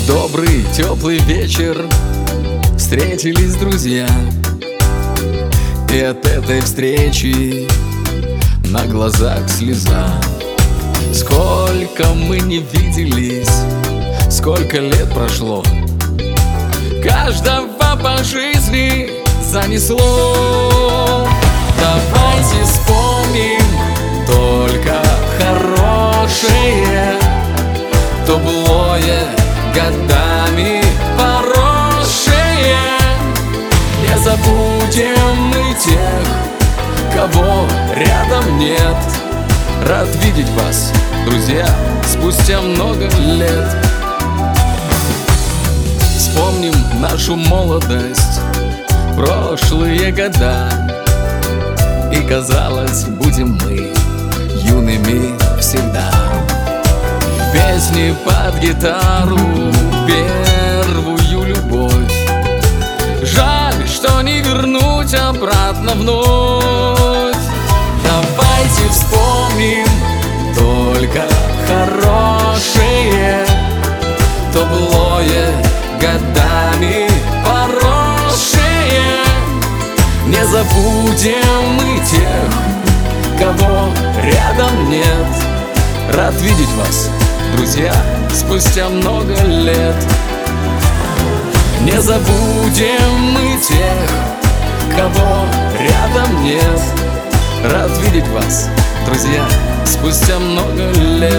Добрый, теплый вечер, встретились друзья. И от этой встречи на глазах слеза. Сколько мы не виделись, сколько лет прошло, каждого по жизни занесло. Давайте вспомним только хорошее, то былое годами поросшее. Не забудем мы тех, кого рядом нет. Рад видеть вас, друзья, спустя много лет. Вспомним нашу молодость, прошлые года, и казалось, будем мы юными всегда. Песни под гитару, первую любовь. Жаль, что не вернуть обратно вновь. Давайте вспомним только хорошее, то былое годами поросшее. Не забудем мы тех, кого рядом нет. Рад видеть вас, друзья, спустя много лет. Не забудем мы тех, кого рядом нет. Рад видеть вас, друзья, спустя много лет.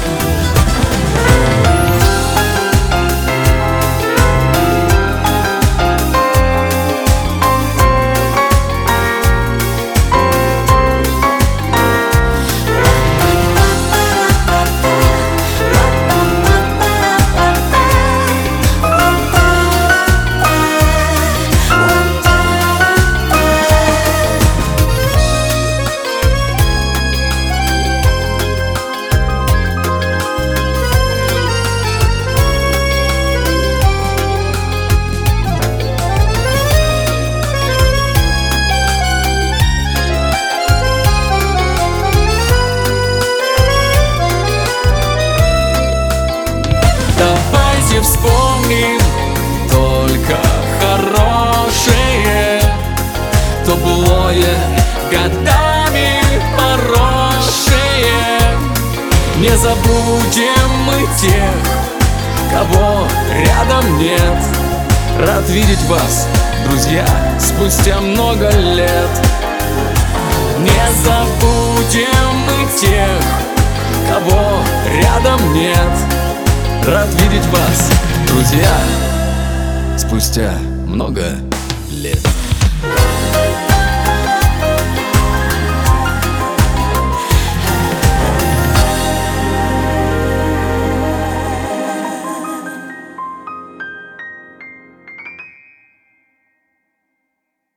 Давайте вспомним только хорошее, то былое годами поросшее. Не забудем мы тех, кого рядом нет. Рад видеть вас, друзья, спустя много лет. Не забудем мы тех, кого рядом нет. Рад видеть вас, друзья, спустя много лет.